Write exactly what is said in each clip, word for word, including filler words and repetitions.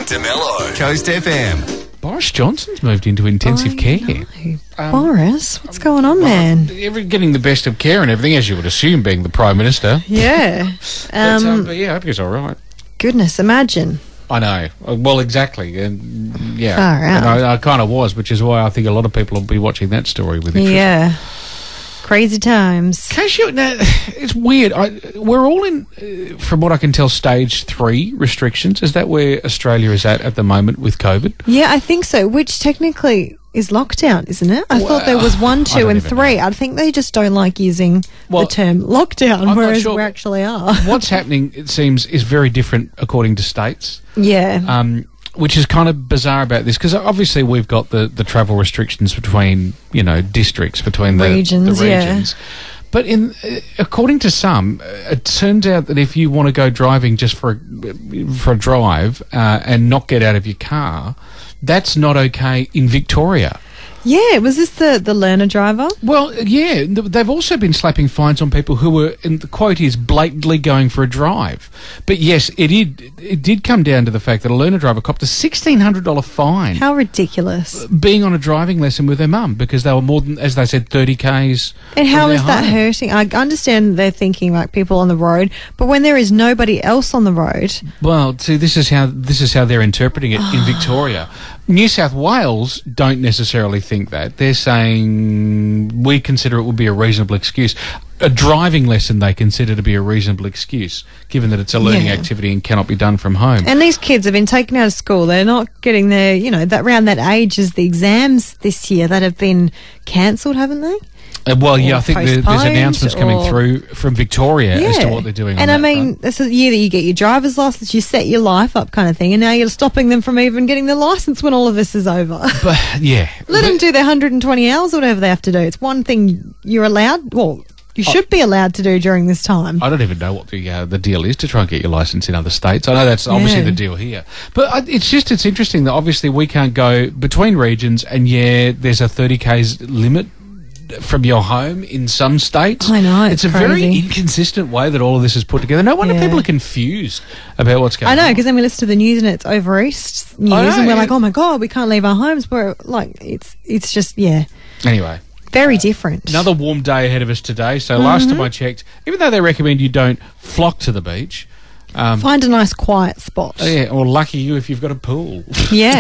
DeMello. Coast F M. Boris Johnson's moved into intensive I care. know. Um, Boris, what's going on, man? Every, getting the best of care and everything, as you would assume, being the Prime Minister. Yeah. But, um, Um, but yeah, I hope he's all right. goodness, imagine. I know. Uh, Well, exactly. And yeah, Far out. And I, I kind of was, which is why I think a lot of people will be watching that story with interest. Yeah. Crazy times. Case you, now, it's weird. I, we're all in, uh, from what I can tell, stage three restrictions. Is that where Australia is at at the moment with COVID? Yeah, I think so, which technically is lockdown, isn't it? I thought there was one, I two, don't and even three. know. I think they just don't like using Well, the term lockdown, I'm not whereas sure. we actually are. What's happening, it seems, is very different according to states. Yeah. Um, which is kind of bizarre about this, because obviously we've got the, the travel restrictions between, you know, districts, between the Regions, the yeah. regions. But in uh, according to some, uh, it turns out that if you want to go driving just for a, for a drive uh, and not get out of your car, that's not okay in Victoria. yeah, was this the, the learner driver? Well, yeah, th- they've also been slapping fines on people who were, and the quote is, blatantly going for a drive. But yes, it did, it did come down to the fact that a learner driver copped a sixteen hundred dollars fine How ridiculous. being on a driving lesson with their mum because they were more than, as they said, thirty kays. And how from is their that home. hurting? I understand they're thinking like people on the road, but when there is nobody else on the road, Well, see, this is how this is how they're interpreting it in Victoria. New South Wales don't necessarily think that. They're saying we consider it would be a reasonable excuse. A driving lesson they consider to be a reasonable excuse, given that it's a learning Yeah. activity and cannot be done from home. and these kids have been taken out of school. They're not getting their, you know, that around that age is the exams this year that have been cancelled, haven't they? Uh, well, yeah, or I think there, there's postponed announcements coming or- through from Victoria as to what they're doing. And on I that mean, front. it's the year that you get your driver's license, you set your life up kind of thing, and now you're stopping them from even getting their license when all of this is over. but yeah, Let them But- do their one hundred twenty hours or whatever they have to do. It's one thing you're allowed, well, you should be allowed to do during this time. I don't even know what the uh, the deal is to try and get your license in other states. I know that's obviously Yeah. the deal here, but I, it's just it's interesting that obviously we can't go between regions, and yeah, there's a thirty k's limit from your home in some states. I know, it's, it's a very crazy. inconsistent way that all of this is put together. No wonder Yeah. people are confused about what's going I on. know, because then we listen to the news and it's over east news, I know, and we're yeah. like, oh my God, we can't leave our homes. We're like, it's it's just, yeah, Anyway. very different. Another warm day ahead of us today. So last time I checked, even though they recommend you don't flock to the beach, um, Find a nice quiet spot. oh yeah, or lucky you if you've got a pool. Yeah.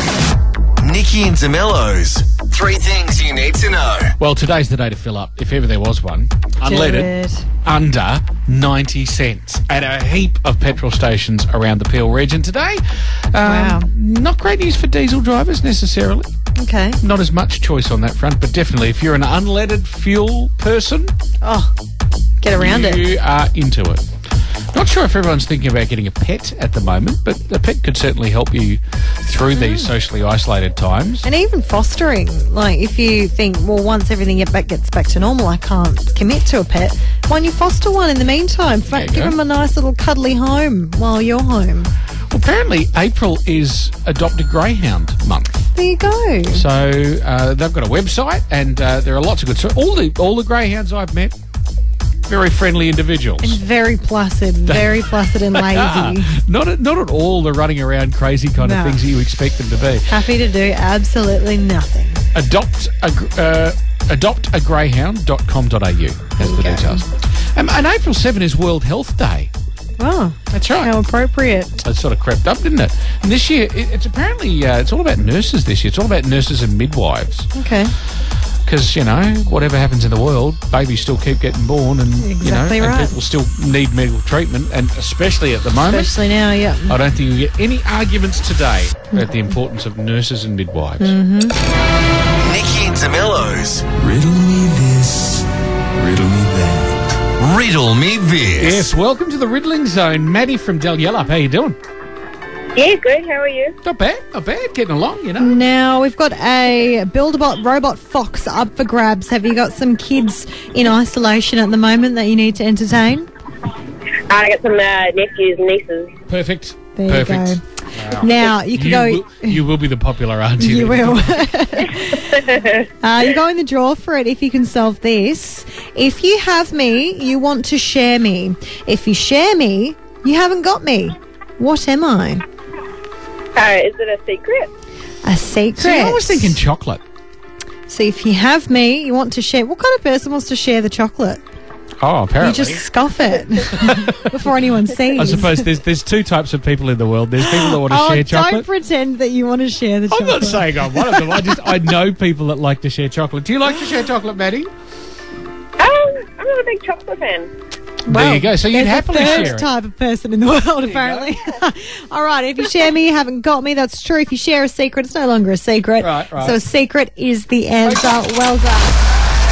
Nikki and DeMello's Three Things You Need to Know. Well, today's the day to fill up, if ever there was one. Do Unleaded, it. under ninety cents at a heap of petrol stations around the Peel region today. Um, Wow. Not great news for diesel drivers necessarily. Okay. Not as much choice on that front, but definitely if you're an unleaded fuel person, Oh, get around it. you are into it. Not sure if everyone's thinking about getting a pet at the moment, but a pet could certainly help you through these socially isolated times. And even fostering, like if you think, well, once everything get back, gets back to normal, I can't commit to a pet. Why don't you foster one in the meantime? There you Give go. them a nice little cuddly home while you're home. Well, apparently April is Adopt a Greyhound month. There you go. So uh, they've got a website, and uh, there are lots of good. So all the all the greyhounds I've met, very friendly individuals. And very placid, very placid and lazy. not at, not at all the running around crazy kind No. of things that you expect them to be. Happy to do absolutely nothing. Adopt a gr- uh, adopt a greyhound dot com dot a u has the There you go. details. Um, and April seventh is World Health Day. Oh, That's right. how appropriate. It sort of crept up, didn't it? And this year, it, it's apparently uh, it's all about nurses. This year, it's all about nurses and midwives. Okay. Because, you know, whatever happens in the world, babies still keep getting born, and Exactly you know, and right. people still need medical treatment, and especially at the moment, Especially now, yeah. I don't think you get any arguments today about the importance of nurses and midwives. Mm-hmm. Nikki and DeMello's Riddle Me This, Riddle Me That. Riddle Me This. Yes, welcome to the Riddling Zone. Maddie from Del Yellup, how you doing? Yeah, good. How are you? Not bad, not bad, getting along, you know. Now, we've got a Build-A-Bot robot fox up for grabs. Have you got some kids in isolation at the moment that you need to entertain? I got some uh, nephews and nieces. Perfect, There perfect. you go. Now, you can You go... will, you will be the popular auntie. You then. will. uh, you go in the draw for it if you can solve this. If you have me, you want to share me. If you share me, you haven't got me. What am I? Uh, is it a secret? A secret. See, I was thinking chocolate. So if you have me, you want to share... What kind of person wants to share the chocolate? Oh, apparently. You just scoff it before anyone sees. I suppose there's there's two types of people in the world. There's people that want to oh, share chocolate. Don't pretend that you want to share the I'm chocolate. not saying I'm one of them. I just I know people that like to share chocolate. Do you like to share chocolate, Maddie? Um, I'm not a big chocolate fan. Well, there you go. So you'd there's happily a third share it. type of person in the world, apparently. All right, if you share me, you haven't got me. That's true. If you share a secret, it's no longer a secret. Right, right. So a secret is the answer. Okay. Well done.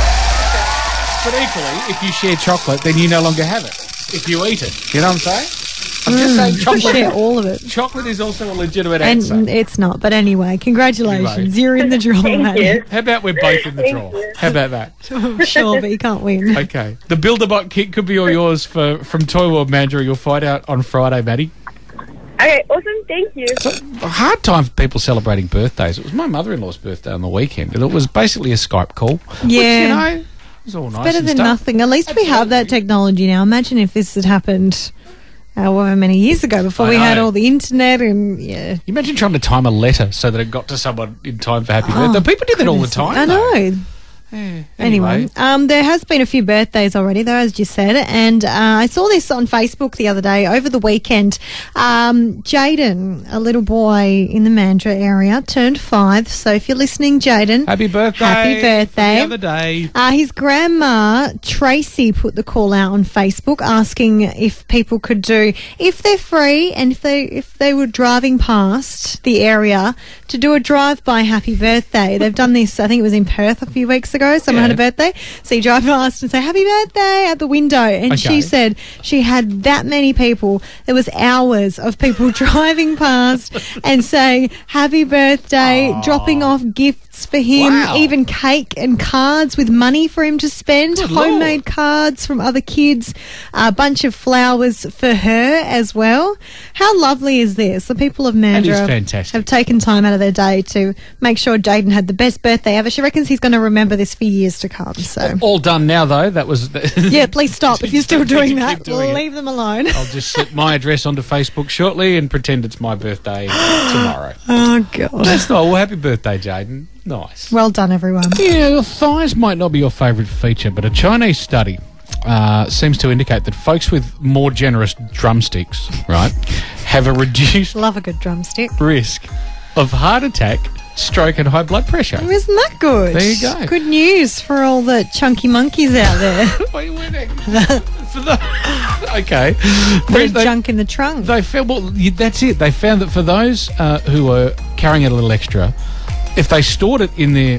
But equally, if you share chocolate, then you no longer have it. If you eat it. You know what I'm saying? I'm just saying You chocolate. share all of it. Chocolate is also a legitimate And answer. it's not. But anyway, congratulations. Anyway. You're in the draw, Thank mate. you. How about we're both in the Thank draw? you. How about that? Sure, but you can't win. Okay. The Build-A-Bot kit could be all yours for from Toy World Manager. You'll find out on Friday, Maddie. Okay, awesome. Thank you. A hard time for people celebrating birthdays. It was my mother-in-law's birthday on the weekend, and it was basically a Skype call. Yeah. Which, you know, it was all nice Better and than stuff. nothing. At least we have that Absolutely. technology now. Imagine if this had happened however many years ago before I we had know. all the internet and, yeah. You imagine trying to time a letter so that it got to someone in time for happy Oh, birthday. People do that all the goodness. time. I though. know. Yeah, Anyway, um, there has been a few birthdays already, though, as you said, and uh, I saw this on Facebook the other day over the weekend. Um, Jaden, a little boy in the Mandurah area, turned five. So if you're listening, Jaden, happy birthday. Happy birthday. The other day. Uh, his grandma, Tracy, put the call out on Facebook asking if people could do, if they're free and if they if they were driving past the area, to do a drive-by happy birthday. They've done this, I think it was in Perth a few weeks ago. Someone Yeah. had a birthday. So you drive past and say, happy birthday at the window. And Okay. she said she had that many people. There was hours of people driving past and saying, happy birthday, Aw. dropping off gifts for him, Wow. even cake and cards with money for him to spend, Good homemade Lord. cards from other kids, a bunch of flowers for her as well. How lovely is this? The people of That is Mandurah fantastic. have taken time out of their day to make sure Jaden had the best birthday ever. She reckons he's going to remember this for years to come. So, All done now, though. That was. The yeah, please stop. If you're still Don't need doing to that, keep doing it. leave them alone. I'll just slip my address onto Facebook shortly and pretend it's my birthday tomorrow. Oh, God. That's not. Well, happy birthday, Jaden. Nice. Well done, everyone. Yeah, your thighs might not be your favourite feature, but a Chinese study uh, seems to indicate that folks with more generous drumsticks, right, have a reduced Love a good drumstick. risk of heart attack, stroke, and high blood pressure. Isn't that good? There you go. Good news for all the chunky monkeys out there. Wait, wait, for the, okay. There's They- junk in the trunk. They found, well, y- that's it. They found that for those uh, who were carrying it a little extra, if they stored it in their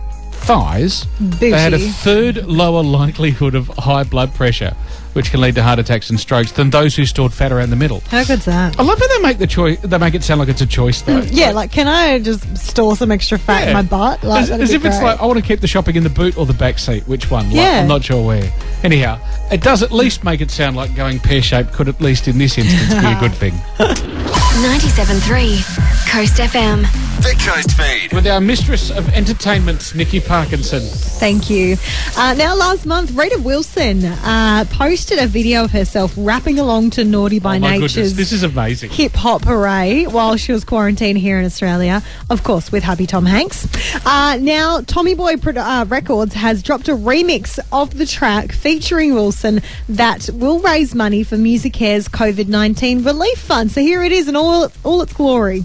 thighs, they had a Booty. third lower likelihood of high blood pressure, which can lead to heart attacks and strokes, than those who stored fat around the middle. How good's that? I love how they make the choice. They make it sound like it's a choice, though. Yeah, like, can I just store some extra fat Yeah. in my butt? Like, as, that'd as be if it's great. like, I want to keep the shopping in the boot or the back seat. Which one? Like, Yeah. I'm not sure where. Anyhow, it does at least make it sound like going pear-shaped could, at least in this instance, be a good thing. ninety-seven point three Coast F M. The Coast Feed. With our mistress of entertainment, Nikki Parkinson. Thank you. Uh, now, last month, Rita Wilson uh, posted a video of herself rapping along to Naughty by Oh my goodness, Nature's this is amazing. hip hop array while she was quarantined here in Australia, of course, with hubby Tom Hanks. Uh, now, Tommy Boy Pro- uh, Records has dropped a remix of the track featuring Wilson that will raise money for Musicare's COVID nineteen relief fund. So here it is in all all its glory.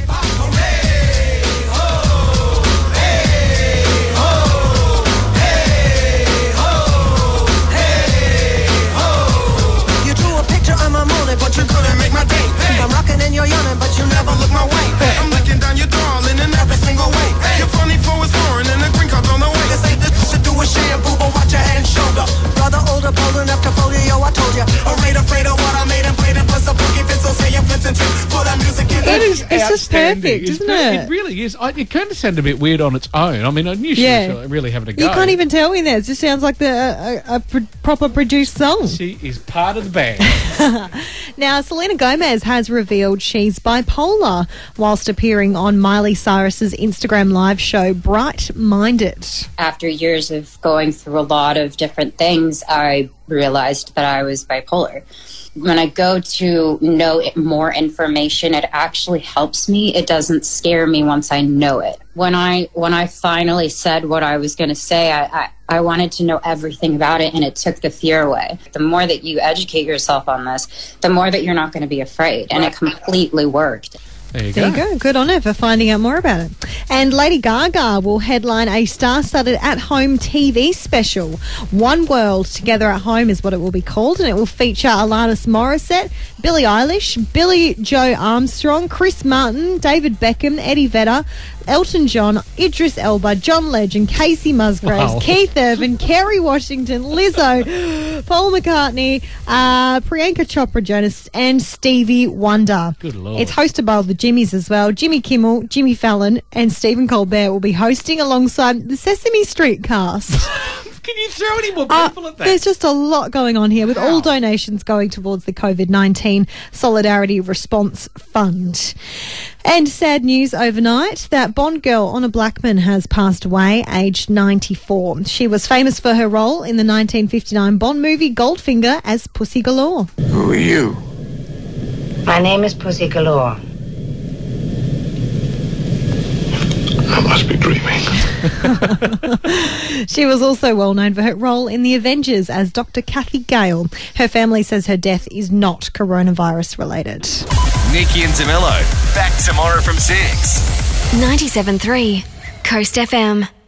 You drew a picture of my morning, but you couldn't make my day. I'm rocking and you're yawning, but you never look my way. I'm looking down your darling in every single way. Your funny flow is foreign and the green card's on the way. This ain't the shit to do with shampoo, but watch your head and shoulder. Brother older, bold enough to fold you, yo, I told you. Afraid, afraid of what I made and played and plus a boogie fit, so say you're flipping tips for that music in That it. is It's just outstanding. perfect, It's isn't per- it? It really is. I, it kind of sounded a bit weird on its own. I mean, I knew she Yeah. was really having a go. You can't even tell me that. It just sounds like the a, a pr- proper produced song. She is part of the band. Now, Selena Gomez has revealed she's bipolar whilst appearing on Miley Cyrus's Instagram live show Bright Minded. After years of going through a lot of different things, I realized that I was bipolar. when I go to know it, more information, it actually helps me. It doesn't scare me once I know it. When I when I finally said what I was going to say, I, I, I wanted to know everything about it, and it took the fear away. The more that you educate yourself on this, the more that you're not going to be afraid, and it completely worked. There you There go. you go. Good on her for finding out more about it. And Lady Gaga will headline a star-studded at-home T V special. One World Together at Home is what it will be called, and it will feature Alanis Morissette, Billie Eilish, Billy Joe Armstrong, Chris Martin, David Beckham, Eddie Vedder, Elton John, Idris Elba, John Legend, Casey Musgraves, Wow. Keith Urban, Kerry Washington, Lizzo, Paul McCartney, uh, Priyanka Chopra Jonas, and Stevie Wonder. Good Lord. It's hosted by all the Jimmys as well. Jimmy Kimmel, Jimmy Fallon, and Stephen Colbert will be hosting alongside the Sesame Street cast. Can you throw any more Uh, people at that? there's just a lot going on here, with all Wow. donations going towards the COVID nineteen Solidarity Response Fund. And sad news overnight that Bond girl Honor Blackman has passed away, aged ninety-four. She was famous for her role in the nineteen fifty-nine Bond movie Goldfinger as Pussy Galore. Who are you? My name is Pussy Galore. I must be dreaming. She was also well known for her role in The Avengers as Doctor Kathy Gale. Her family says her death is not coronavirus related. Nikki and DeMello, back tomorrow from six. ninety-seven point three Coast F M.